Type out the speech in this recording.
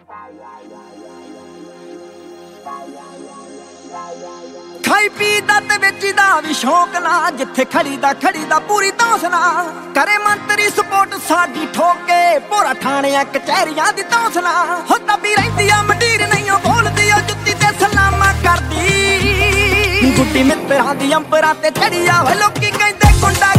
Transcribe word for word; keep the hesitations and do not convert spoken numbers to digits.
ਖਾਈ ਪੀ ਦਾ ਤੇ ਵੇਚੀਦਾ ਵੀ ਸ਼ੌਕ ਨਾ, ਜਿੱਥੇ ਖੜੀ ਦਾ ਖੜੀ ਦਾ ਪੂਰੀ ਤੌਂਸਲਾ ਕਰੇ ਮੰਤਰੀ ਸਪੋਰਟ ਸਾਡੀ ਠੋਕੇ, ਭੋਰਾ ਥਾਣਿਆਂ ਕਚਹਿਰੀਆਂ ਦੀ ਤੌਂਸਲਾ ਹੋ ਦੱਬੀ ਰਹਿੰਦੀ ਆ ਮੰਡੀਰ ਨਹੀਂ ਉਹ ਬੋਲਦੀ ਉਹ ਜੁੱਤੀ ਤੇ ਸਲਾਮਾਂ ਕਰਦੀ, ਗੁੱਡੀ ਮਿੱਤਰਾਂ ਦੀ ਅੰਬਰਾਂ ਤੇ ਚੜੀ ਆ ਵੇ ਲੋਕੀ ਕਹਿੰਦੇ ਗੁੰਡਾ